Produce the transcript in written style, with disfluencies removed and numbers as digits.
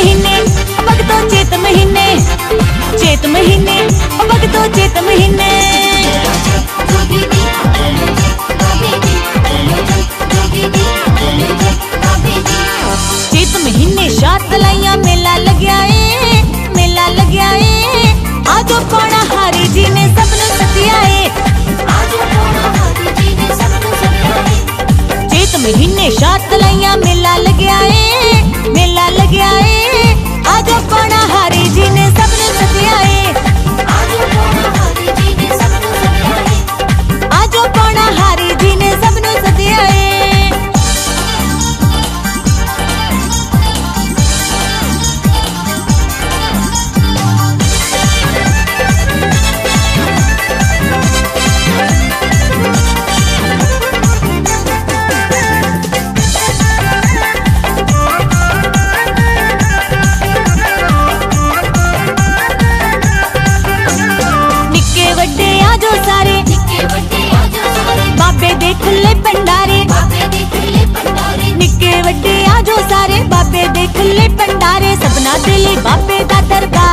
महीने भगतो चेत महीने, चेत महीने भगतो चेत महीने। चेत महीने शात लाइया मेला लग्या है, मेला लग्या है। आजो पौना हारी जी ने सबनु सतिया है, चेत महीने शात लाइया मेला लग्या है, मेला लग्या है। आजो पौना हारी जी ने सबनु सतिया है, आजो पौना हारी जी ने सबनु सतिया है। बाबे दे खुले भंडारे, निक्के वड्डे आजो सारे बाबे दे खुले भंडारे। सबना दिली बाबे दा दरबार।